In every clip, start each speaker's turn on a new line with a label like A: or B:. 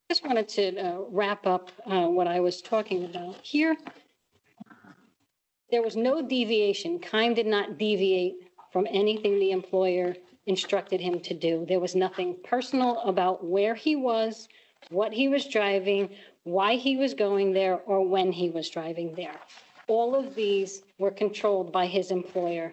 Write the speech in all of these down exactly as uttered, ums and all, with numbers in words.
A: Just wanted to uh, wrap up uh, what I was talking about here. There was no deviation. Keim did not deviate from anything the employer instructed him to do. There was nothing personal about where he was, what he was driving, why he was going there, or when he was driving there. All of these were controlled by his employer.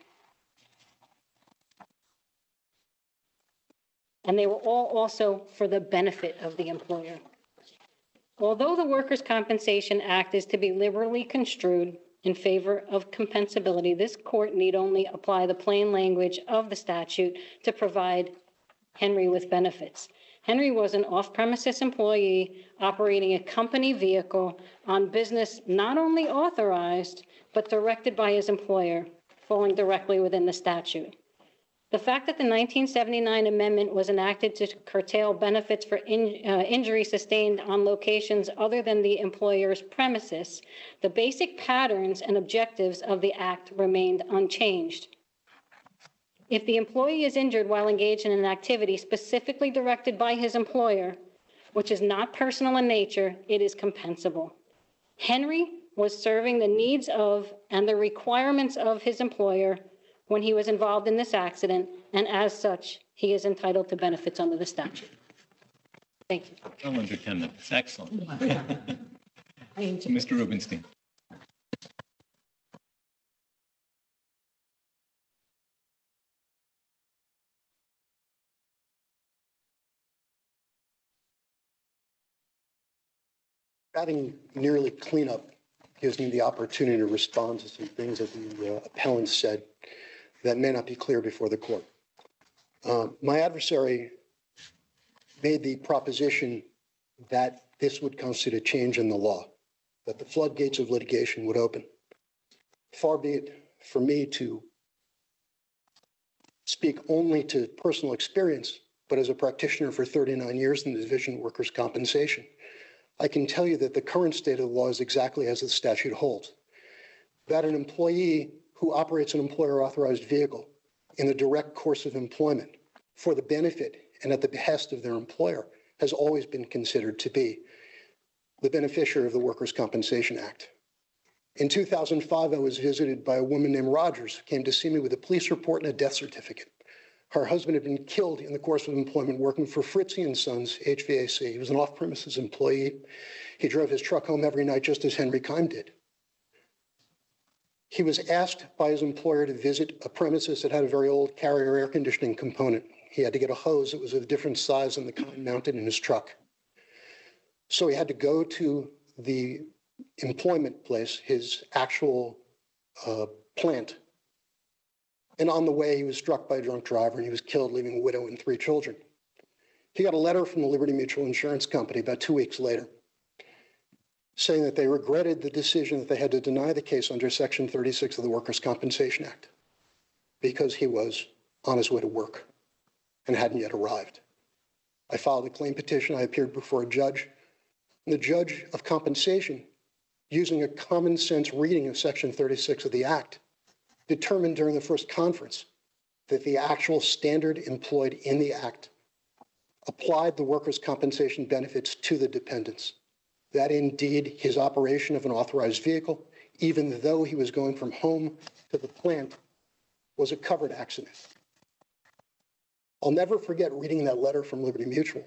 A: And they were all also for the benefit of the employer. Although the Workers' Compensation Act is to be liberally construed in favor of compensability, this court need only apply the plain language of the statute to provide Henry with benefits. Henry was an off-premises employee operating a company vehicle on business not only authorized, but directed by his employer, falling directly within the statute. The fact that the nineteen seventy-nine amendment was enacted to curtail benefits for in, uh, injury sustained on locations other than the employer's premises, the basic patterns and objectives of the act remained unchanged. If the employee is injured while engaged in an activity specifically directed by his employer, which is not personal in nature, it is compensable. Henry was serving the needs of and the requirements of his employer when he was involved in this accident, and as such, he is entitled to benefits under the statute. Thank you.
B: Well under ten minutes. Excellent. Mister Rubenstein.
C: Having nearly cleanup gives me the opportunity to respond to some things that the uh, appellant said that may not be clear before the court. Uh, my adversary made the proposition that this would constitute a change in the law, that the floodgates of litigation would open. Far be it for me to speak only to personal experience, but as a practitioner for thirty-nine years in the Division of Workers' Compensation, I can tell you that the current state of the law is exactly as the statute holds. That an employee who operates an employer-authorized vehicle in the direct course of employment for the benefit and at the behest of their employer has always been considered to be the beneficiary of the Workers' Compensation Act. In two thousand five, I was visited by a woman named Rogers who came to see me with a police report and a death certificate. Her husband had been killed in the course of employment working for Fritzie and Sons H V A C. He was an off-premises employee. He drove his truck home every night just as Henry Keim did. He was asked by his employer to visit a premises that had a very old Carrier air conditioning component. He had to get a hose that was of a different size than the kind mounted in his truck. So he had to go to the employment place, his actual uh, plant. And on the way, he was struck by a drunk driver and he was killed, leaving a widow and three children. He got a letter from the Liberty Mutual Insurance Company about two weeks later, saying that they regretted the decision that they had to deny the case under Section thirty-six of the Workers' Compensation Act because he was on his way to work and hadn't yet arrived. I filed a claim petition. I appeared before a judge. And the judge of compensation, using a common sense reading of Section thirty-six of the Act, determined during the first conference that the actual standard employed in the Act applied the workers' compensation benefits to the dependents. That indeed his operation of an authorized vehicle, even though he was going from home to the plant, was a covered accident. I'll never forget reading that letter from Liberty Mutual,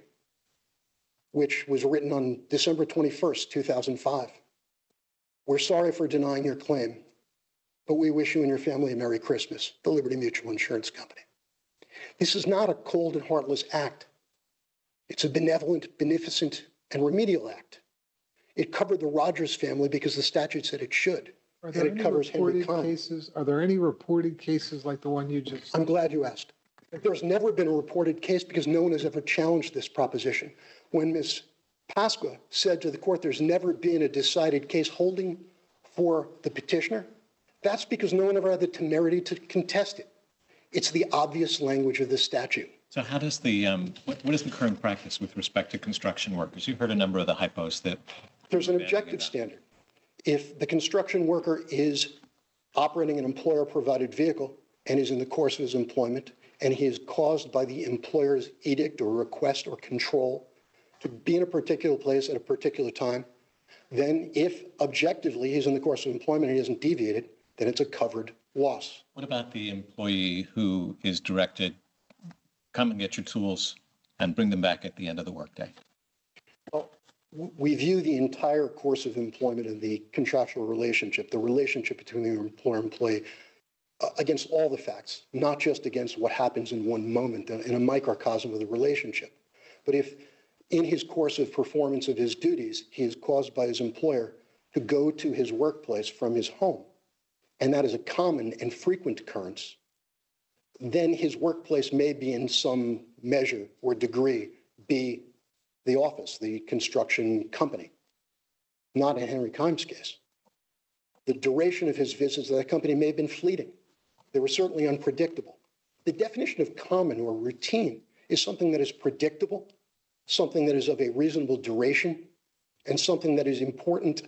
C: which was written on December twenty-first, two thousand five. We're sorry for denying your claim, but we wish you and your family a Merry Christmas, the Liberty Mutual Insurance Company. This is not a cold and heartless act. It's a benevolent, beneficent, and remedial act. It covered the Rogers family because the statute said it should.
D: Are there
C: and it
D: any
C: covers Henry
D: reported
C: Keim.
D: cases? Are there any reported cases like the one you just?
C: I'm glad you asked. There's never been a reported case because no one has ever challenged this proposition. When Miz Pasqua said to the court there's never been a decided case holding for the petitioner, that's because no one ever had the temerity to contest it. It's the obvious language of the statute.
B: So how does the, um, what, what is the current practice with respect to construction workers? You've heard a number of the hypos that...
C: There's an objective standard. If the construction worker is operating an employer-provided vehicle and is in the course of his employment, and he is caused by the employer's edict or request or control to be in a particular place at a particular time, then if objectively he's in the course of employment and he hasn't deviated, then it's a covered loss.
B: What about the employee who is directed, come and get your tools and bring them back at the end of the workday?
C: Well, w- we view the entire course of employment and the contractual relationship, the relationship between the employer and employee, uh, against all the facts, not just against what happens in one moment in a microcosm of the relationship. But if in his course of performance of his duties, he is caused by his employer to go to his workplace from his home, and that is a common and frequent occurrence, then his workplace may be in some measure or degree be the office, the construction company, not in Henry Keim's case. The duration of his visits to that company may have been fleeting. They were certainly unpredictable. The definition of common or routine is something that is predictable, something that is of a reasonable duration, and something that is important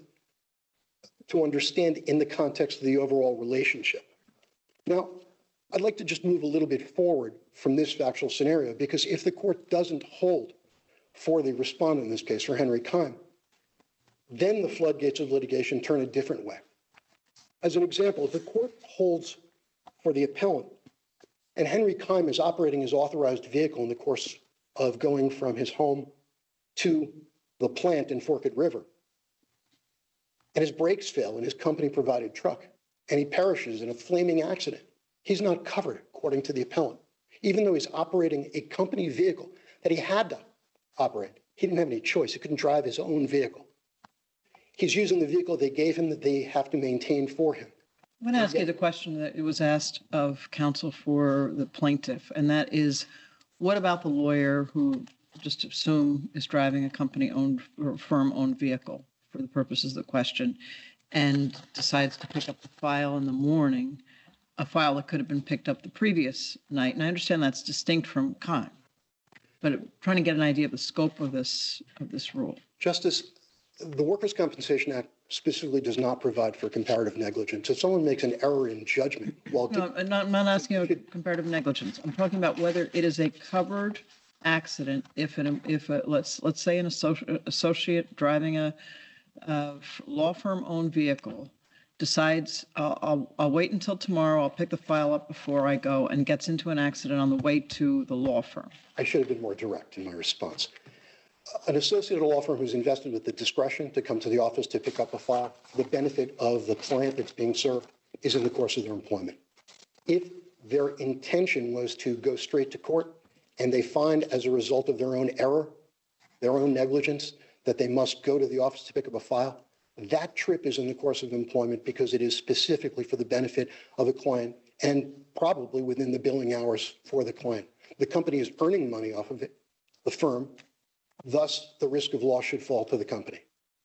C: to understand in the context of the overall relationship. Now, I'd like to just move a little bit forward from this factual scenario, because if the court doesn't hold for the respondent in this case, for Henry Keim, then the floodgates of litigation turn a different way. As an example, if the court holds for the appellant and Henry Keim is operating his authorized vehicle in the course of going from his home to the plant in Forked River, and his brakes fail in his company-provided truck, and he perishes in a flaming accident, he's not covered, according to the appellant, even though he's operating a company vehicle that he had to operate. He didn't have any choice. He couldn't drive his own vehicle. He's using the vehicle they gave him that they have to maintain for him.
E: I'm going to ask you the question that it was asked of counsel for the plaintiff, and that is, what about the lawyer who, just assume, is driving a company-owned or firm-owned vehicle for the purposes of the question, and decides to pick up the file in the morning, a file that could have been picked up the previous night? And I understand that's distinct from Keim, but trying to get an idea of the scope of this of this rule.
C: Justice, the Workers' Compensation Act specifically does not provide for comparative negligence. If someone makes an error in judgment while
E: No, I'm not, I'm not asking you about comparative negligence. I'm talking about whether it is a covered accident if an if a, let's let's say an associate, associate driving a, a law firm owned vehicle decides uh, I'll I'll wait until tomorrow, I'll pick the file up before I go, and gets into an accident on the way to the law firm.
C: I should have been more direct in my response. An associate at a law firm who's invested with the discretion to come to the office to pick up a file, the benefit of the client that's being served is in the course of their employment. If their intention was to go straight to court and they find as a result of their own error, their own negligence, that they must go to the office to pick up a file, that trip is in the course of employment because it is specifically for the benefit of the client and probably within the billing hours for the client. The company is earning money off of it, the firm. Thus, the risk of loss should fall to the company.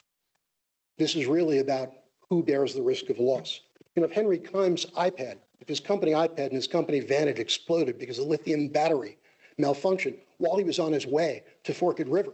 C: This is really about who bears the risk of loss. You know, if Henry Keim's iPad, if his company iPad and his company van had exploded because a lithium battery malfunctioned while he was on his way to Forked River,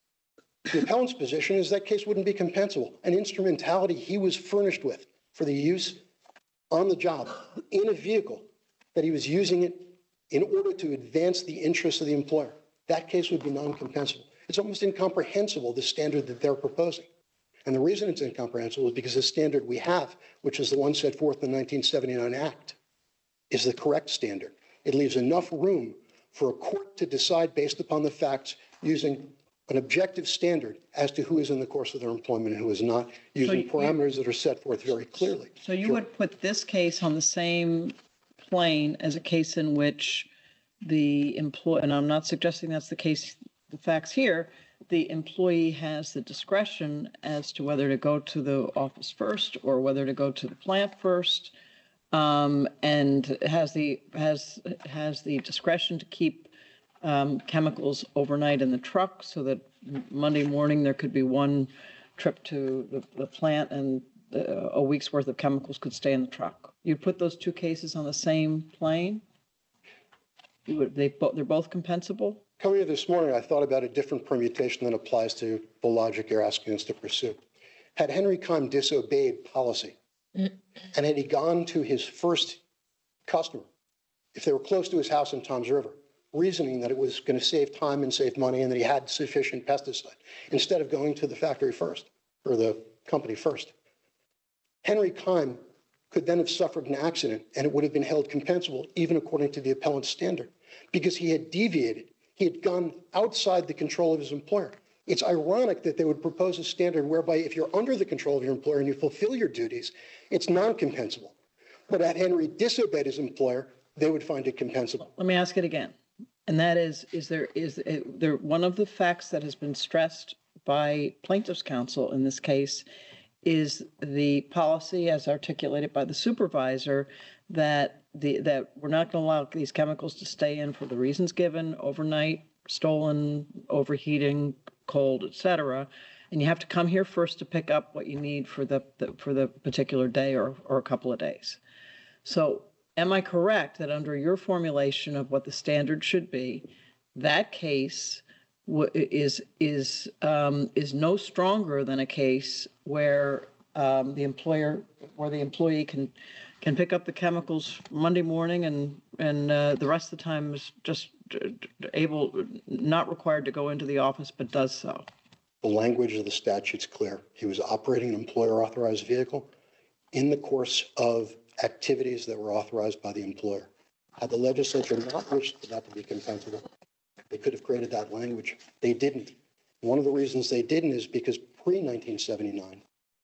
C: the appellant's position is that case wouldn't be compensable. An instrumentality he was furnished with for the use on the job in a vehicle that he was using it in order to advance the interests of the employer, that case would be non-compensable. It's almost incomprehensible, the standard that they're proposing. And the reason it's incomprehensible is because the standard we have, which is the one set forth in the nineteen seventy-nine Act, is the correct standard. It leaves enough room for a court to decide based upon the facts using an objective standard as to who is in the course of their employment and who is not, using
E: you-
C: parameters that are set forth very clearly.
E: So you
C: Sure.
E: would put this case on the same plane as a case in which the employee, and I'm not suggesting that's the case, the facts here, the employee has the discretion as to whether to go to the office first or whether to go to the plant first, um, and has the has has the discretion to keep um, chemicals overnight in the truck so that Monday morning there could be one trip to the, the plant and uh, a week's worth of chemicals could stay in the truck. You'd put those two cases on the same plane? You would, they bo- they're both compensable?
C: Coming here this morning, I thought about a different permutation that applies to the logic you're asking us to pursue. Had Henry Keim disobeyed policy, and had he gone to his first customer, if they were close to his house in Toms River, reasoning that it was going to save time and save money and that he had sufficient pesticide instead of going to the factory first or the company first. Henry Keim could then have suffered an accident and it would have been held compensable even according to the appellant's standard because he had deviated. He had gone outside the control of his employer. It's ironic that they would propose a standard whereby if you're under the control of your employer and you fulfill your duties, it's non-compensable. But had Henry disobeyed his employer, they would find it compensable.
E: Let me ask it again. And that is, is there, is there, one of the facts that has been stressed by plaintiff's counsel in this case is the policy as articulated by the supervisor that the, that we're not going to allow these chemicals to stay in for the reasons given, overnight, stolen, overheating, cold, et cetera. And you have to come here first to pick up what you need for the, the for the particular day or, or a couple of days. So am I correct that under your formulation of what the standard should be, that case w- is is um, is no stronger than a case where um, the employer, where the employee can can pick up the chemicals Monday morning and and uh, the rest of the time is just able, not required to go into the office, but does so?
C: The language of the statute's clear. He was operating an employer-authorized vehicle in the course of activities that were authorized by the employer. Had the legislature not wished for that to be compensable, they could have created that language. They didn't. One of the reasons they didn't is because pre nineteen seventy-nine,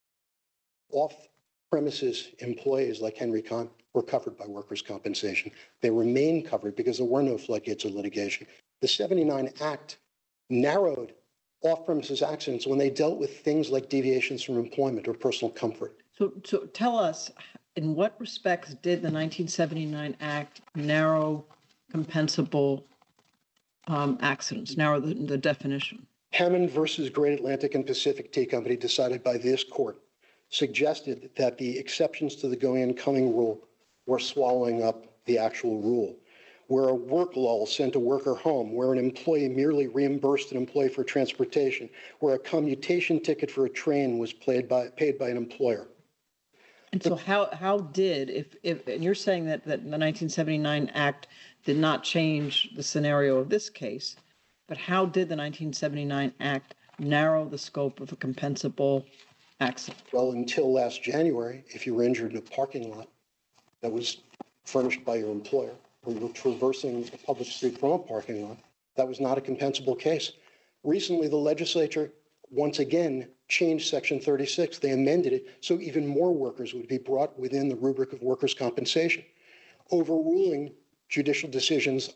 C: off-premises employees like Henry Keim were covered by workers' compensation. They remain covered because there were no floodgates of litigation. The seventy-nine Act narrowed off-premises accidents when they dealt with things like deviations from employment or personal comfort.
E: So, so tell us, in what respects did the nineteen seventy-nine Act narrow compensable um, accidents, narrow the, the definition?
C: Hammond versus Great Atlantic and Pacific Tea Company, decided by this court, suggested that the exceptions to the going and coming rule were swallowing up the actual rule. Where a work lull sent a worker home, where an employee merely reimbursed an employee for transportation, where a commutation ticket for a train was paid by, paid by an employer.
E: And so how, how did, if, if, and you're saying that, that the nineteen seventy-nine Act did not change the scenario of this case, but how did the nineteen seventy-nine Act narrow the scope of a compensable accident?
C: Well, until last January, if you were injured in a parking lot that was furnished by your employer, or you were traversing a public street from a parking lot, that was not a compensable case. Recently, the legislature once again changed Section thirty-six. They amended it so even more workers would be brought within the rubric of workers' compensation, overruling judicial decisions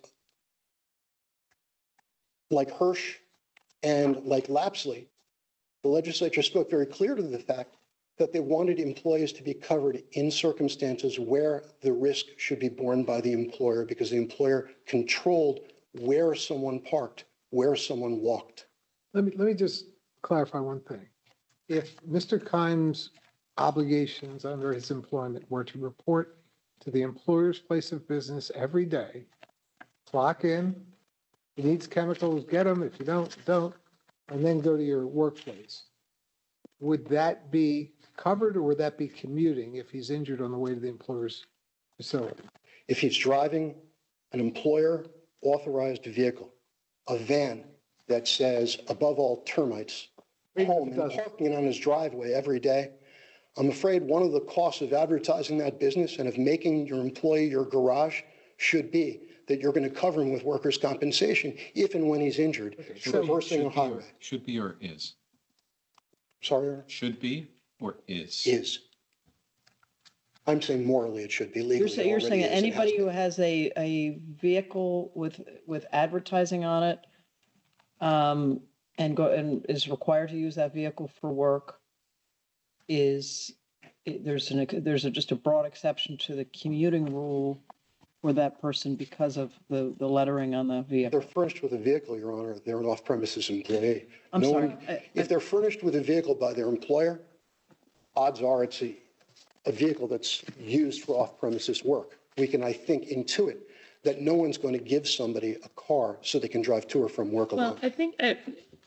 C: like Hirsch and like Lapsley. The legislature spoke very clearly to the fact that they wanted employees to be covered in circumstances where the risk should be borne by the employer because the employer controlled where someone parked, where someone walked.
D: Let me, let me just clarify one thing. If Mister Keim's obligations under his employment were to report to the employer's place of business every day, clock in, he needs chemicals, get them. If you don't, don't, and then go to your workplace, would that be covered or would that be commuting if he's injured on the way to the employer's facility?
C: If he's driving an employer-authorized vehicle, a van that says, above all termites, home, and parking it on his driveway every day, I'm afraid one of the costs of advertising that business and of making your employee your garage should be that you're going to cover him with workers' compensation if and when he's injured,
D: Okay, so
C: traversing a
B: Should be or-
C: highway.
B: Should be or is?
C: Sorry, Your Honor?
B: Should be or is?
C: Is. I'm saying morally it should be, legally
E: You're
C: it
E: saying, you're
C: already
E: saying
C: is
E: that
C: and
E: anybody
C: has
E: who
C: been.
E: has a, a vehicle with, with advertising on it, um, and go, and is required to use that vehicle for work is, it- there's an, there's a, just a broad exception to the commuting rule for that person because of the, the lettering on the
C: If
E: vehicle.
C: they're furnished with a vehicle, Your Honor, they're an off-premises employee.
E: I'm
C: No
E: sorry.
C: one-
E: I-
C: If they're furnished with a vehicle by their employer, odds are it's a, a vehicle that's used for off-premises work. We can, I think, intuit that no one's going to give somebody a car so they can drive to or from work
E: Well,
C: alone.
E: I think, I,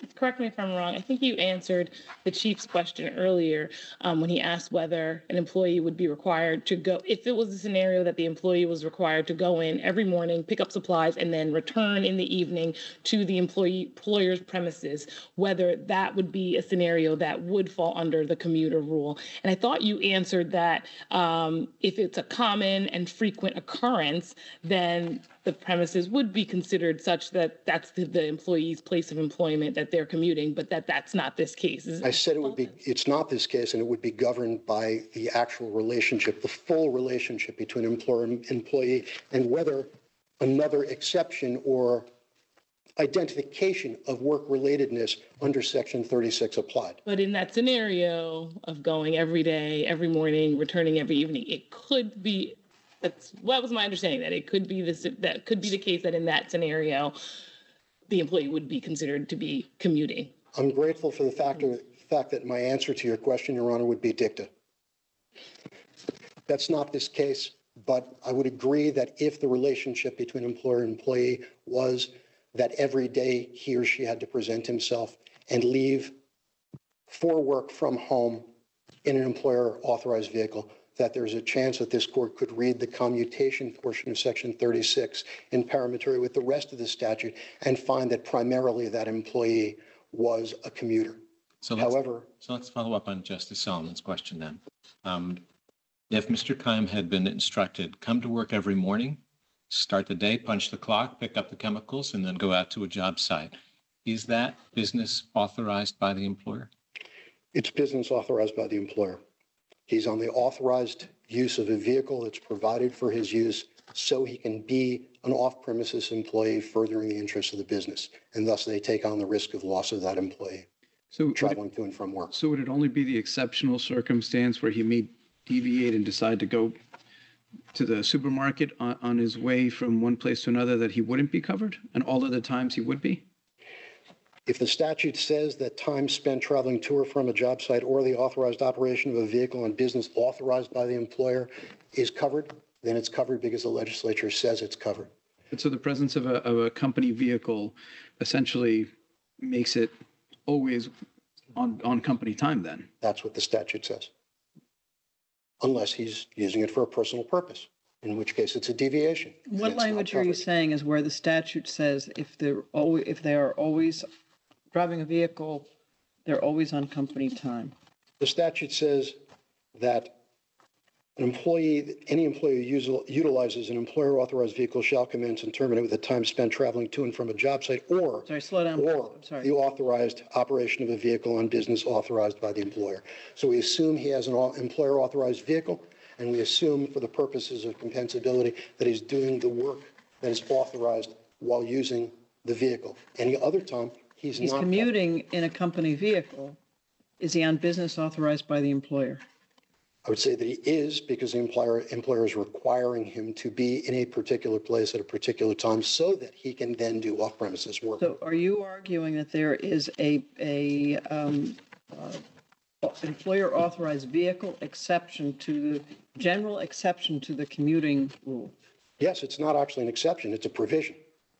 F: correct me if I'm wrong, I think you answered the chief's question earlier um, when he asked whether an employee would be required to go, if it was a scenario that the employee was required to go in every morning, pick up supplies, and then return in the evening to the employee employer's premises, whether that would be a scenario that would fall under the commuter rule. And I thought you answered that um, if it's a common and frequent occurrence, then the premises would be considered such that that's the, the employee's place of employment that they're commuting, but that that's not this case. Is
C: I said it would be, it's not this case, and it would be governed by the actual relationship, the full relationship between employer and employee, and whether another exception or identification of work relatedness under Section thirty-six applied.
F: But in that scenario of going every day, every morning, returning every evening, it could be, that's, well, that was my understanding, that it could be this, that could be the case that in that scenario, the employee would be considered to be commuting.
C: I'm grateful for the fact, the fact that my answer to your question, Your Honor, would be dicta. That's not this case, but I would agree that if the relationship between employer and employee was that every day he or she had to present himself and leave for work from home in an employer authorized vehicle, that there's a chance that this court could read the commutation portion of Section thirty-six in parametry with the rest of the statute and find that primarily that employee was a commuter.
B: So let's,
C: However,
B: so let's follow up on Justice Solomon's question then. Um, if Mister Keim had been instructed, come to work every morning, start the day, punch the clock, pick up the chemicals, and then go out to a job site, is that business authorized by the employer?
C: it's business authorized by the employer. He's on the authorized use of a vehicle that's provided for his use so he can be an off-premises employee furthering the interests of the business. And thus they take on the risk of loss of that employee
G: So would it-
C: traveling to and from work.
G: so would it only be the exceptional circumstance where he may deviate and decide to go to the supermarket on, on his way from one place to another that he wouldn't be covered, and all other times he would be?
C: If the statute says that time spent traveling to or from a job site or the authorized operation of a vehicle on business authorized by the employer is covered, then it's covered because the legislature says it's covered.
G: And so the presence of a, of a company vehicle essentially makes it always on, on company time then?
C: That's what the statute says. Unless he's using it for a personal purpose, in which case it's a deviation. and
E: What
C: it's not
E: language are you
C: covered.
E: saying is where the statute says if they're always, if they are always driving a vehicle, they're always on company time?
C: The statute says that an employee, any employee who usil- utilizes an employer-authorized vehicle shall commence and terminate with the time spent traveling to and from a job site or
E: Sorry, slow down.
C: or
E: I'm sorry.
C: the authorized operation of a vehicle on business authorized by the employer. So we assume he has an au- employer-authorized vehicle, and we assume for the purposes of compensability that he's doing the work that is authorized while using the vehicle. Any other time, he's not.
E: He's commuting in a company vehicle. Is he on business authorized by the employer?
C: I would say that he is, because the employer, employer is requiring him to be in a particular place at a particular time so that he can then do off-premises work.
E: So are you arguing that there is a, a um, uh, employer authorized vehicle exception to the general exception to the commuting rule?
C: Yes, it's not actually an exception, it's a provision.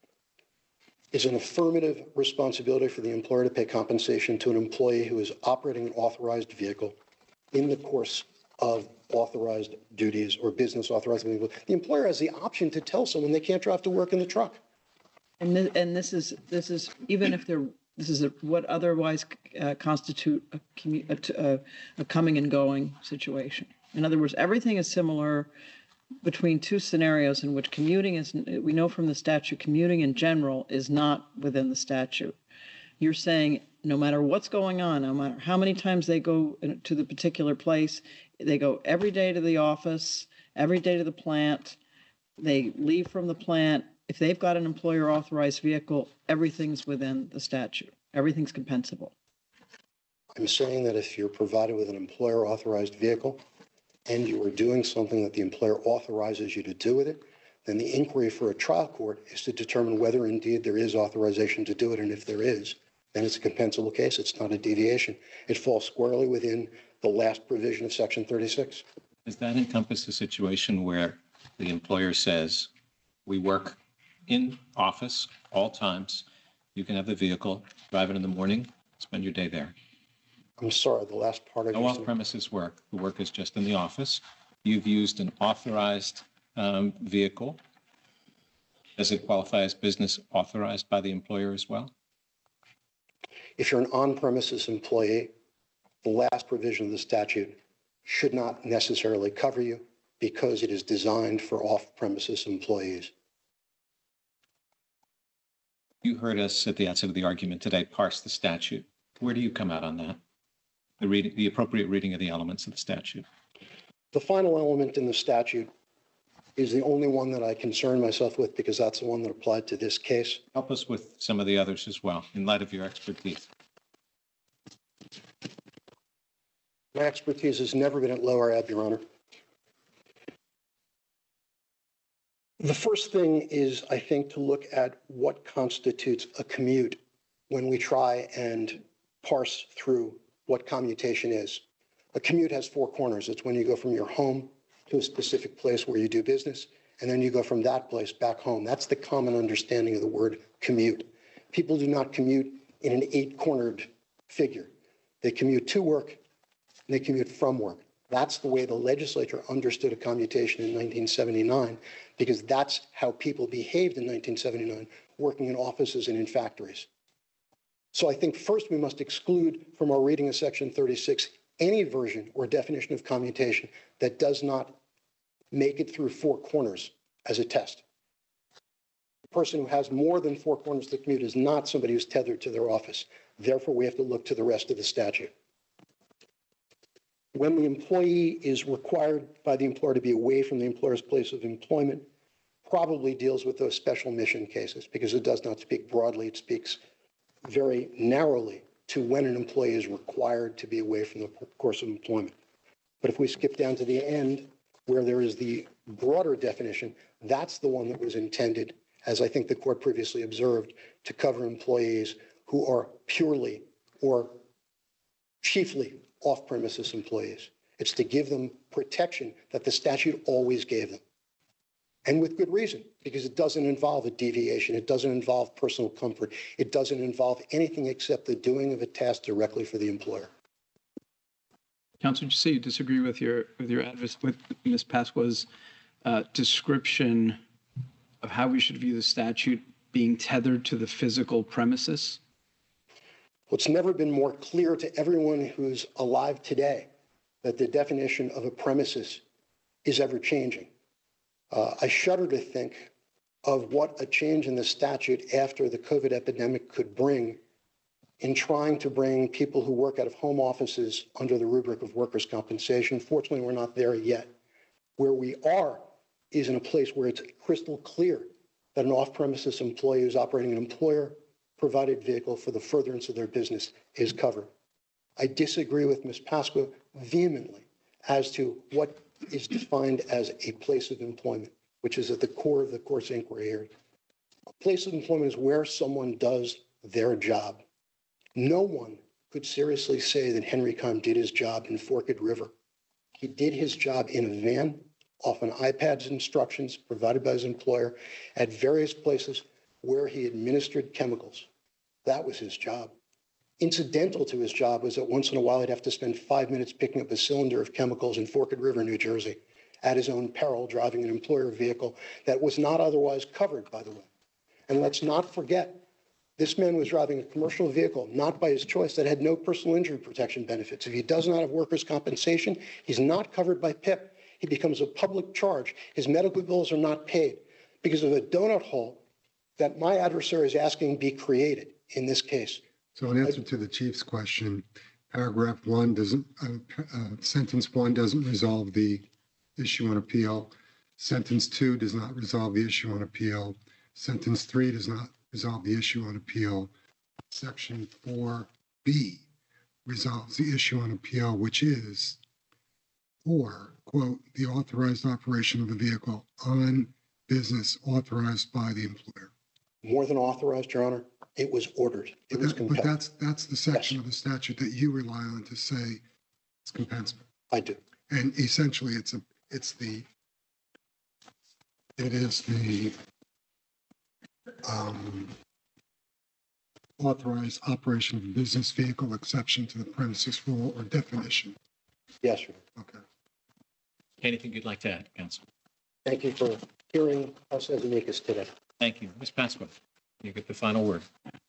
C: It's an affirmative responsibility for the employer to pay compensation to an employee who is operating an authorized vehicle in the course of authorized duties or business authorized. The employer has the option to tell someone they can't drive to work in the truck.
E: And this, and this is, this is, even if they're, this is a, what otherwise uh, constitute a, commu- a, t- a, a coming and going situation. In other words, everything is similar between two scenarios in which commuting is, we know from the statute, commuting in general is not within the statute. You're saying no matter what's going on, no matter how many times they go to the particular place, they go every day to the office, every day to the plant, they leave from the plant. If they've got an employer authorized vehicle, everything's within the statute. Everything's compensable.
C: I'm saying that if you're provided with an employer authorized vehicle and you are doing something that the employer authorizes you to do with it, then the inquiry for a trial court is to determine whether indeed there is authorization to do it. And if there is, then it's a compensable case. It's not a deviation. It falls squarely within the last provision of Section thirty-six.
B: Does that encompass a situation where the employer says, we work in office all times, You can have the vehicle, drive it in the morning, spend your day there.
C: I'm sorry, the last part of
B: No
C: your
B: off-premises work. The work is just in the office. You've used an authorized um, vehicle. Does it qualify as business authorized by the employer as well?
C: If you're an on-premises employee, the last provision of the statute should not necessarily cover you because it is designed for off-premises employees.
B: You heard us at the outset of the argument today parse the statute. Where do you come out on that? The reading, the appropriate reading of the elements of the statute.
C: The final element in the statute is the only one that I concern myself with because that's the one that applied to this case.
B: Help us with some of the others as well, in light of your expertise.
C: My expertise has never been at lower ebb, Your Honor. The first thing is, I think, to look at what constitutes a commute when we try and parse through what commutation is. A commute has four corners. It's when you go from your home to a specific place where you do business, and then you go from that place back home. That's the common understanding of the word commute. People do not commute in an eight-cornered figure. They commute to work, and they commute from work. That's the way the legislature understood a commutation in nineteen seventy-nine, because that's how people behaved in nineteen seventy-nine, working in offices and in factories. So I think first we must exclude from our reading of Section thirty-six any version or definition of commutation that does not make it through four corners as a test. A person who has more than four corners to commute is not somebody who's tethered to their office. Therefore, we have to look to the rest of the statute. When the employee is required by the employer to be away from the employer's place of employment, probably deals with those special mission cases because it does not speak broadly. It speaks very narrowly to when an employee is required to be away from the course of employment. But if we skip down to the end where there is the broader definition, that's the one that was intended, as I think the court previously observed, to cover employees who are purely or chiefly off-premises employees. It's to give them protection that the statute always gave them. And with good reason, because it doesn't involve a deviation. It doesn't involve personal comfort. It doesn't involve anything except the doing of a task directly for the employer.
G: Counsel, did you say you disagree with your with your advice with Miz Pasqua's uh, description of how we should view the statute being tethered to the physical premises?
C: Well, it's never been more clear to everyone who's alive today that the definition of a premises is ever changing. Uh, I shudder to think of what a change in the statute after the COVID epidemic could bring in trying to bring people who work out of home offices under the rubric of workers' compensation. Fortunately, we're not there yet. Where we are is in a place where it's crystal clear that an off-premises employee who's operating an employer-provided vehicle for the furtherance of their business is covered. I disagree with Miz Pasqua vehemently as to what is defined as a place of employment, which is at the core of the court's inquiry here. A place of employment is where someone does their job. No one could seriously say that Henry Keim did his job in Forked River. He did his job in a van, off an iPad's instructions provided by his employer at various places where he administered chemicals. That was his job. Incidental to his job was that once in a while he'd have to spend five minutes picking up a cylinder of chemicals in Forked River, New Jersey, at his own peril, driving an employer vehicle that was not otherwise covered, by the way. And let's not forget, this man was driving a commercial vehicle, not by his choice, that had no personal injury protection benefits. If he does not have workers' compensation, he's not covered by P I P. He becomes a public charge. His medical bills are not paid because of a donut hole that my adversary is asking be created in this case.
H: So in answer to the Chief's question, paragraph one doesn't, uh, uh, sentence one doesn't resolve the issue on appeal. Sentence two does not resolve the issue on appeal. Sentence three does not resolve the issue on appeal. Section four B resolves the issue on appeal, which is, or, quote, the authorized operation of the vehicle on business authorized by the employer.
C: More than authorized, Your Honor, it was ordered. It
H: But,
C: was
H: that, but
C: compelled.
H: that's that's the section
C: Yes.
H: of the statute that you rely on to say it's compensable.
C: I do.
H: And essentially, it's a it's the it is the um, authorize operation of a business vehicle exception to the premises rule or definition.
C: Yes, Your Honor.
H: Okay.
B: Anything you'd like to add, Counsel?
C: Thank you for hearing us as amicus today.
B: Thank you. Miz Pasqua, you get the final word.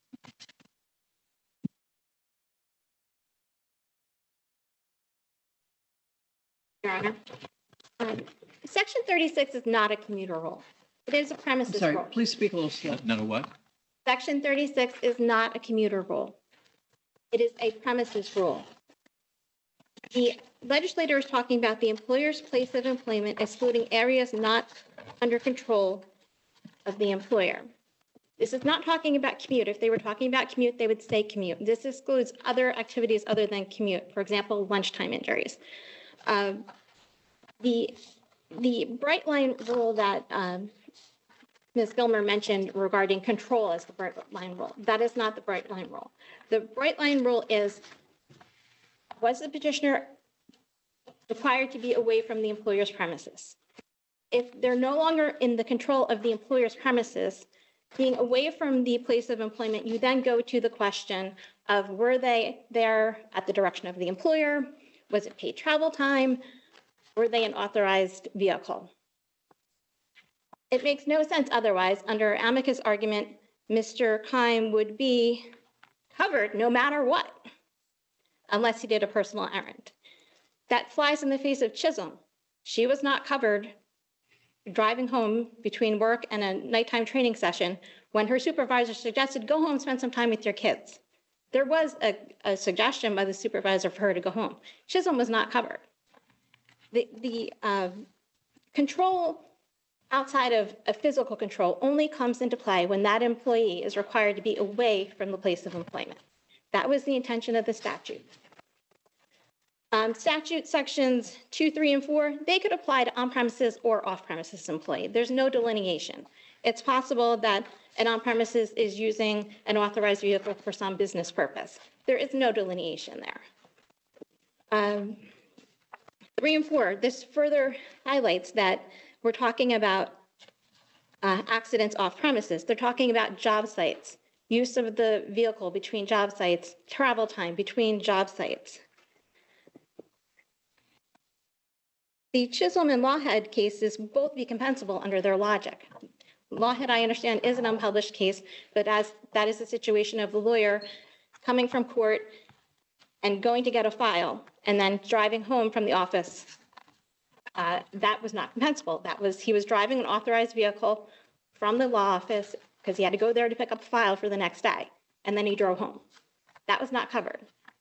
I: Your Honor. Um, Section thirty-six is not a commuter rule. It is a
E: I'm
I: premises
E: sorry,
I: rule.
E: please speak a little slow.
B: None of what?
I: Section thirty-six is not a commuter rule. It is a premises rule. The legislator is talking about the employer's place of employment excluding areas not under control of the employer. This is not talking about commute. If they were talking about commute, they would say commute. This excludes other activities other than commute, for example, lunchtime injuries. Um, the, the bright line rule that um, Miz Gilmer mentioned regarding control as the bright line rule, that is not the bright line rule. The bright line rule is, was the petitioner required to be away from the employer's premises? If they're no longer in the control of the employer's premises, being away from the place of employment, you then go to the question of, were they there at the direction of the employer? Was it paid travel time? Were they an authorized vehicle? It makes no sense otherwise. Under amicus argument, Mister Keim would be covered no matter what, unless he did a personal errand. That flies in the face of Chisholm. She was not covered driving home between work and a nighttime training session when her supervisor suggested, go home, spend some time with your kids. There was a, a suggestion by the supervisor for her to go home. Chisholm was not covered. The, the uh, control outside of a physical control only comes into play when that employee is required to be away from the place of employment. That was the intention of the statute. Um, statute sections two, three, and four, they could apply to on-premises or off-premises employee. There's no delineation. It's possible that an on-premises is using an authorized vehicle for some business purpose. There is no delineation there. Um, three and four, this further highlights that we're talking about uh, accidents off-premises. They're talking about job sites, use of the vehicle between job sites, travel time between job sites. The Chisholm and Lawhead cases both be compensable under their logic. Lawhead, I understand, is an unpublished case, but as that is the situation of the lawyer coming from court and going to get a file and then driving home from the office, uh, that was not compensable. That was, he was driving an authorized vehicle from the law office because he had to go there to pick up a file for the next day, and then he drove home. That was not covered.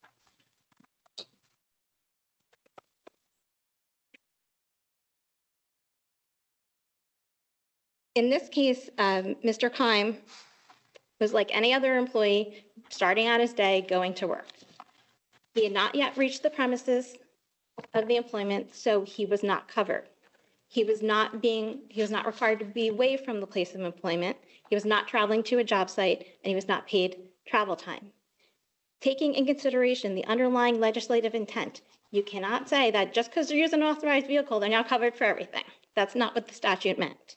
I: In this case, um, Mister Keim was like any other employee starting out his day going to work. He had not yet reached the premises of the employment, so he was not covered. He was not being, he was not required to be away from the place of employment. He was not traveling to a job site, and he was not paid travel time. Taking in consideration the underlying legislative intent, you cannot say that just because they're using an authorized vehicle, they're now covered for everything. That's not what the statute meant.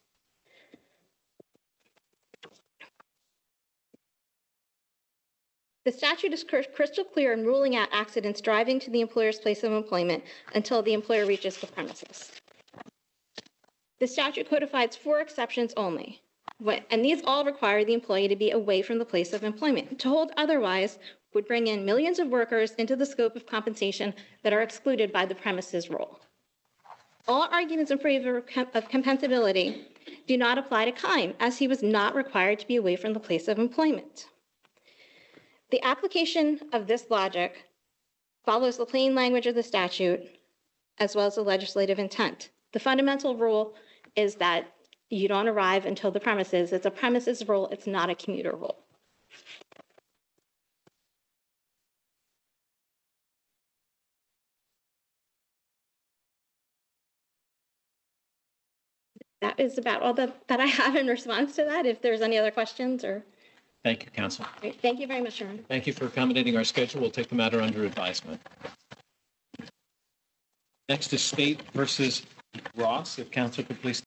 I: The statute is crystal clear in ruling out accidents driving to the employer's place of employment until the employer reaches the premises. The statute codifies four exceptions only, and these all require the employee to be away from the place of employment. To hold otherwise would bring in millions of workers into the scope of compensation that are excluded by the premises rule. All arguments in favor of compensability do not apply to Keim, as he was not required to be away from the place of employment. The application of this logic follows the plain language of the statute as well as the legislative intent. The fundamental rule is that you don't arrive until the premises. It's a premises rule, it's not a commuter rule. That is about all that, that I have in response to that. If there's any other questions or.
B: Thank you, Counsel.
I: Great. Thank you very much, Sharon.
B: Thank you for accommodating our schedule. We'll take the matter under advisement. Next is State versus Ross. If Counsel could please